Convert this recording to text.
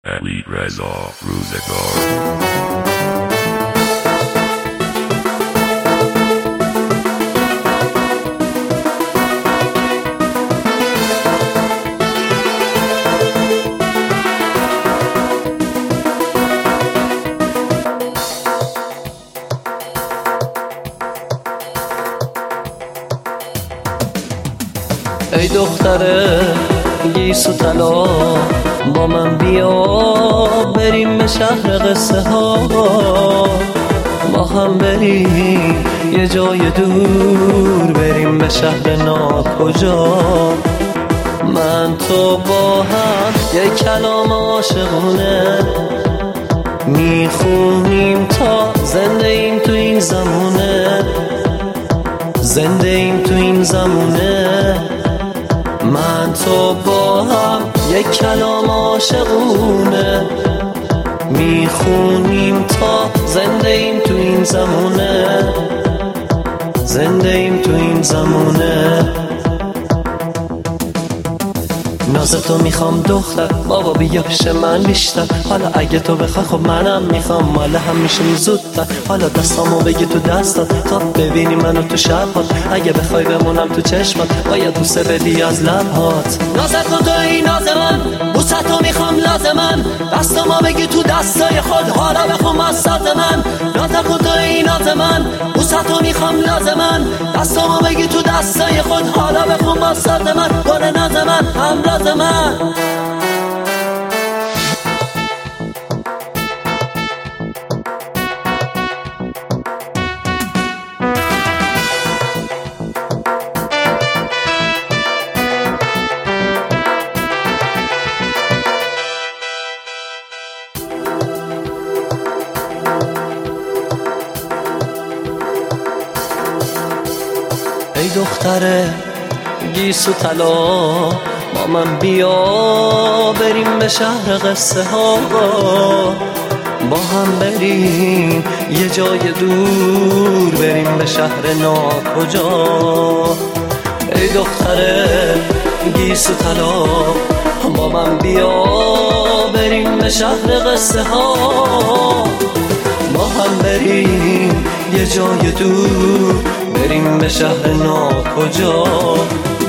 علی رضا روزگار. ای دختر گیسو طلا با من بیا بریم به شهر قصه ها، با هم بریم یه جای دور، بریم به شهر ناکجا. من تو با هم یه کلام عاشقونه میخونیم تا زنده ایم تو این زمونه، زنده ایم تو این زمونه. من تو با هم یک کلام عاشقونه میخونیم تا زنده ایم تو این زمونه، زنده ایم تو این زمونه. نازتو میخوام دختر، بابا بیا پیش من بیشتر. حالا اگه تو بخوای خب منم میخوام، مال هم میشیم زودتر. حالا دستامو بگی تو دستات تا ببینی منو تو شبات. اگه بخوای بمونم تو چشمات باید بوسه بدی از لبهات. نازتو توی ناز من، بوستو میخوام لازمن. دستامو بگی تو دستای خود، حالا بخوام از ساز من. نازتو توی ناز من، بوستو میخوام لازمن. دستامو بگی تو دستای خود، حالا بخوام از ساز من. گل ناز من، همراز من. ای دختر گیسو طلا با من بیا بریم به شهر قصه ها، با هم بریم یه جای دور، بریم به شهر ناکجا. ای دختر گیسو طلا با من بیا بریم به شهر قصه ها، با هم بریم یه جای دور، بریم به شهر ناکجا.